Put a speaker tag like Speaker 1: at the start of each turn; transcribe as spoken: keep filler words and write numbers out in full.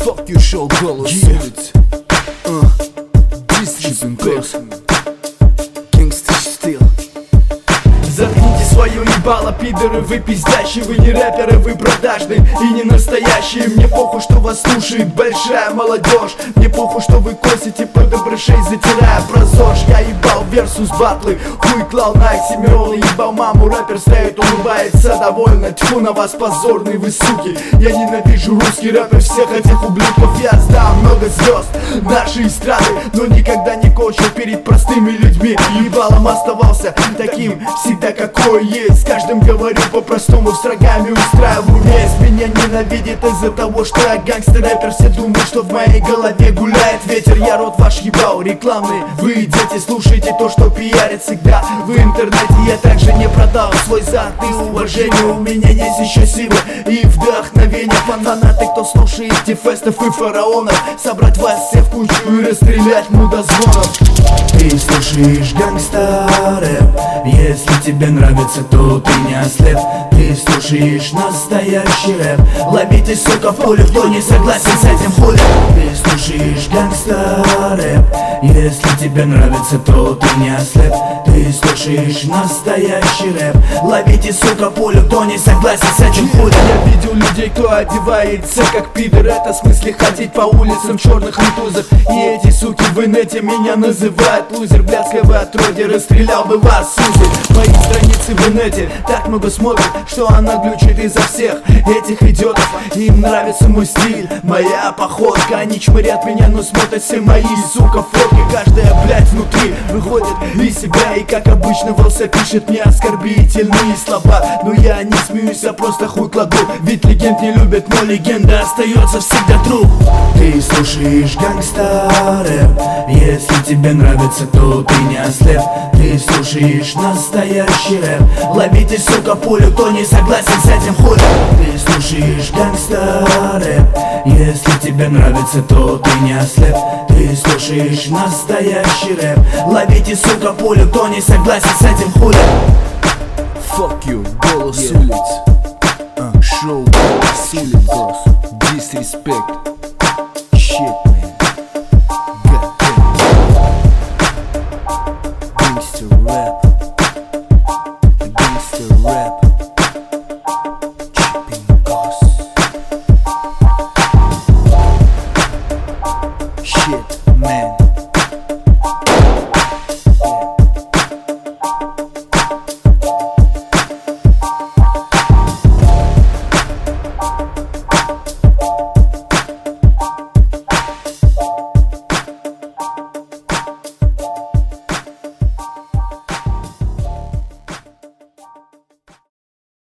Speaker 1: Fuck you, шоу голос улиц. Disrespect. Gangsta стил.
Speaker 2: Заткните свое ебало, пидоры, вы пиздящие. Вы не рэперы, вы продажные и не настоящие. Мне похуй, что вас слушает большая молодежь. Мне похуй, что вы косите под добрышей, затирая про ЗОЖ. Я ебал версус батлы, хуй клал на Оксимирона. Ебал маму, рэпер стоит, улыбается довольно. Тьфу на вас, позорные вы суки. Я ненавижу русский рэпер, всех этих ублюдков. Я сдал много звезд нашей эстрады, но никогда не кончил перед простыми людьми. Ебалом оставался таким всегда, какой есть. С каждым говорю по-простому, с врагами устраиваю месть. Меня ненавидит из-за того, что я гангстер-рэпер. Все думают, что в моей голове гуляет ветер. Я рот ваш ебал, рекламный. Вы, дети, слушайте то, что пиарят всегда в интернете. Я также не продал свой зад и уважение. У меня есть еще силы и вдохновение. Фанаты, кто слушает Тифестов и фараонов, собрать вас все в кучу и расстрелять мудозвонов. Ты слушаешь гангста-рэп, если тебе нравится, то ты не ослеп. Ты слушаешь настоящий рэп. Ловите, сука, в поле, кто не согласен с этим хули. Ты слушаешь гангста-рэп, если тебе нравится, то ты не ослеп. Ты слушаешь настоящий рэп. Ловите, сука, в поле, кто не согласен с этим хули. Я видел людей, кто одевается как пидор. Это в смысле ходить по улицам черных ритузов. И эти суки в инете меня называют лузер. Блядского отродья, расстрелял бы вас, сузер. Мои страницы в инете так много смотрят, что она глючит изо всех этих идиотов. Им нравится мой стиль, моя походка. Они чмырят меня, но смотрят все мои, сука, фотки. Каждая, блядь, внутри выходит из себя. И как обычно Волса пишет мне оскорбительные слова. Но я не смеюсь, а просто хуй кладу. Ведь легенд не любят, но легенда остается всегда true. Ты слушаешь гангста-рэп, если тебе нравится, то ты не ослеп. Ты слушаешь настоящий рэп. Ловите, сука, пулю, кто не согласен с этим хули. Ты слушаешь гангста-рэп, если тебе нравится, то ты не ослеп. Ты слушаешь настоящий рэп. Ловите, сука, пулю, кто не согласен с этим хули.
Speaker 1: Fuck you, голос улиц. Шоу голос улиц. Disrespect.